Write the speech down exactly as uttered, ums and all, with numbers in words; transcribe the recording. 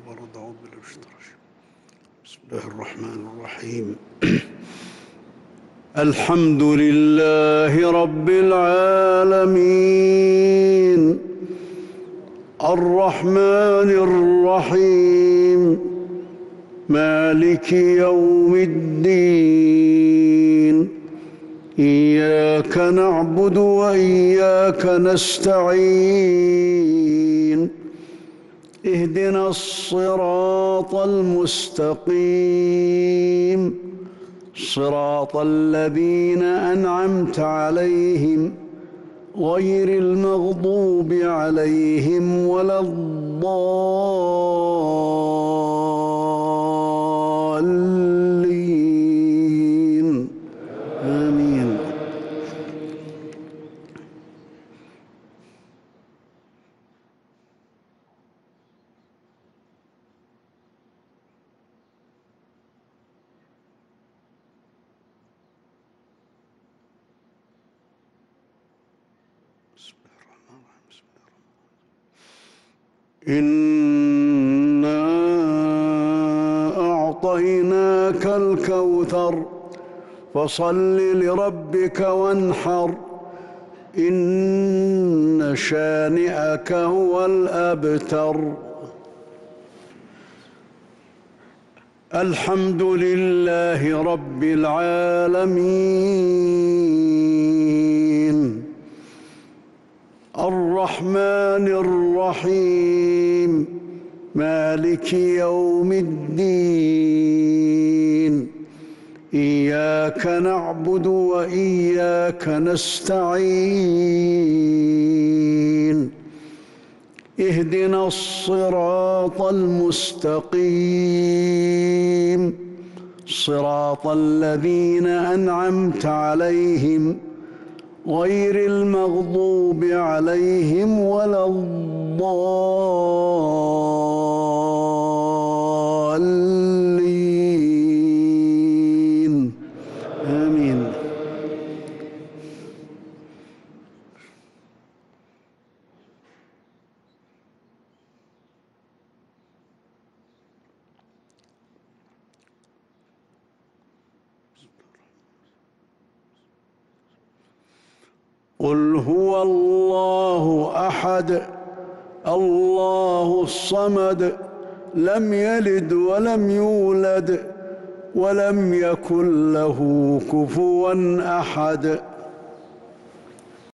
برد أعوذ بالله من الشيطان الرجيم. بسم الله الرحمن الرحيم. الحمد لله رب العالمين الرحمن الرحيم مالك يوم الدين إياك نعبد وإياك نستعين اهدنا الصراط المستقيم صراط الذين أنعمت عليهم غير المغضوب عليهم ولا الضالين آمين. إنا أعطيناك الكوثر فصل لربك وانحر إن شانئك هو الأبتر. الحمد لله رب العالمين الرحمن الرحيم مالك يوم الدين إياك نعبد وإياك نستعين اهدنا الصراط المستقيم صراط الذين أنعمت عليهم غير المغضوب عليهم ولا الضالين آمين. قل هو الله أحد الله الصمد لم يلد ولم يولد ولم يكن له كفوا أحد.